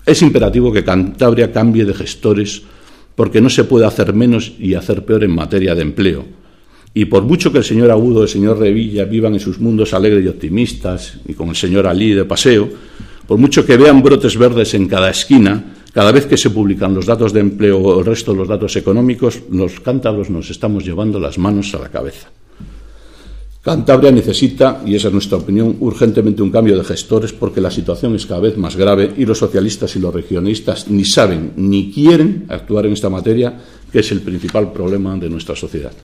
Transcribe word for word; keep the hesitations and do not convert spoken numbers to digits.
Es imperativo que Cantabria cambie de gestores porque no se puede hacer menos y hacer peor en materia de empleo. Y por mucho que el señor Agudo y el señor Revilla vivan en sus mundos alegres y optimistas, y con el señor Alí de paseo, por mucho que vean brotes verdes en cada esquina, cada vez que se publican los datos de empleo o el resto de los datos económicos, los cántabros nos estamos llevando las manos a la cabeza. Cantabria necesita, y esa es nuestra opinión, urgentemente un cambio de gestores porque la situación es cada vez más grave y los socialistas y los regionalistas ni saben ni quieren actuar en esta materia, que es el principal problema de nuestra sociedad.